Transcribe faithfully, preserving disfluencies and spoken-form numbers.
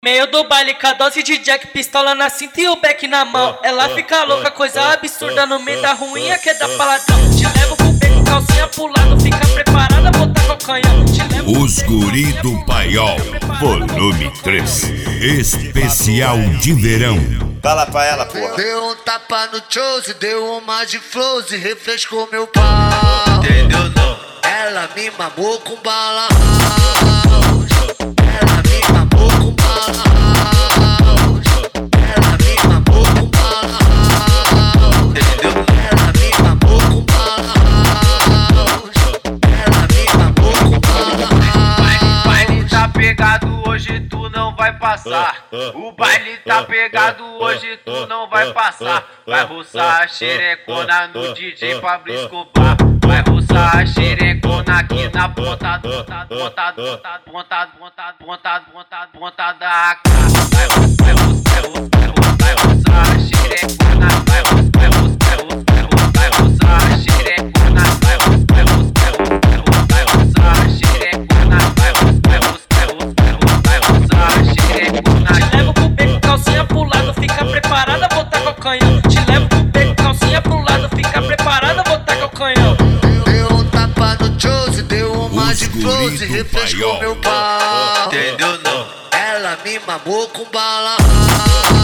Meio do baile, com a dose de Jack, pistola na cinta e o beck na mão. Ela fica louca, coisa absurda no meio da ruinha que é da paladão. Te levo pro beco, calcinha pro lado, fica preparada, botar com o canhão. Os Guri do Paiol, volume três, especial de verão. Fala pra ela, porra. Deu um tapa no chose, deu uma de flows e refrescou meu pau. Entendeu não? Ela me mamou com bala. Ela me mamou com bala. Ela me mamou com bala. Entendeu? Ela me mamou com bala. Ela me mamou com bala. O baile tá pegado, hoje tu não vai passar. O baile tá pegado, hoje tu não vai passar. Vai roçar a xerecona no D J Pablo Escobar. Vai roçar a xerecona aqui na ponta, ponta, ponta, ponta, ponta, ponta, ponta, ponta, ponta da A K. Vai roçar, vai roçar, vai roçar a xerecona. Vai roçar, vai roçar, vai roçar a xerecona. Vai roçar, vai roçar, vai roçar a xerecona. Vai roçar, vai roçar, vai roçar a xerecona. Te levo pro beco, calcinha pro lado, fica preparada, botar com o canhão. Te levo pro beco, calcinha pro lado, fica preparada, botar com o canhão. Deu um tapa no chose, deu uma Os de Guri flows e do refrescou Paiol. meu pau. Entendeu não? Ela me mamou com bala.